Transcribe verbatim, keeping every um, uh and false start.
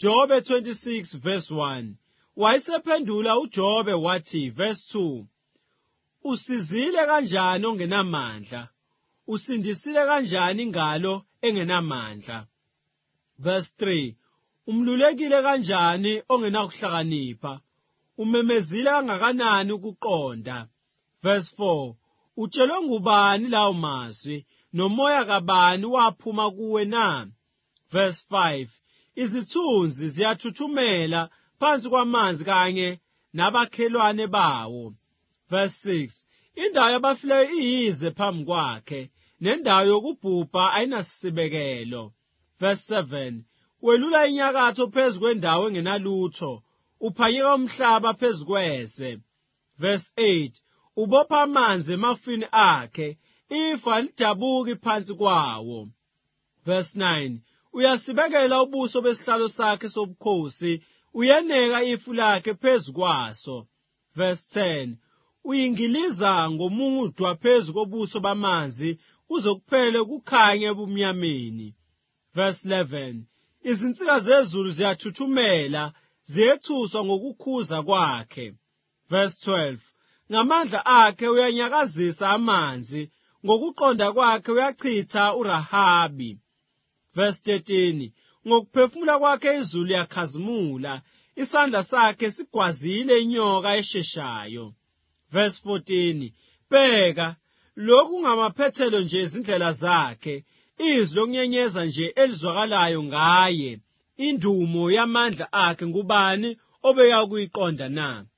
Jobe twenty-six verse one. Wayesephendula uJobe wathi verse two. Usizile kanjani ongenamandla? Usindisile kanjani ingalo engenamandla? Verse three. Umlulekile kanjani ongenakuhlakanipha? Umemezile kangakanani ukuqonda? Verse four. Utshelwe ngubani lawo mazwi? Nomoya kabani waphuma kuwe na? Verse five. Izithunzi ziyathuthumela phansi kwamanzi kanye nabakhelwane bawo. Verse six. Indawo yabafileyo iyize phambi kwakhe, nendawo yokubhubha ayinasibekelo. Verse seven. Welula inyakatho phezu kwendawo engenalutho, uphanyeka umhlaba phezu kweze. Verse eight. Ubopha amanzi emafini akhe, ifa lidabuki phansi kwawo. Verse nine. Uyasibekela ubuso besihlalo sakhe sobukhosi, uyeneka ifu lakhe phezu kwaso. Verse ten. Uyingiliza ngomudwa phezu kobuso bamanzi, kuzokuphele kukhanye ebumnyameni. Verse eleven. Izinsika zezulu ziyathuthumela, ziyethuswa ngokukhuza kwakhe. Verse twelve. Ngamandla akhe uyanyakazisa amanzi, ngokuqonda kwakhe uyachitha uRahabi. Verse thirteen. Ngokuphefumula kwakhe izulu yakhazimula, isandla sakhe sigwazile inyoka esheshayo. Verse fourteen. Bheka, lokhu ngamaphethelo nje izindlela zakhe, izwi lokunyenyeza nje elizwakalayo ngaye. Indumo yamandla akhe ngubani obeya kuyiqonda na?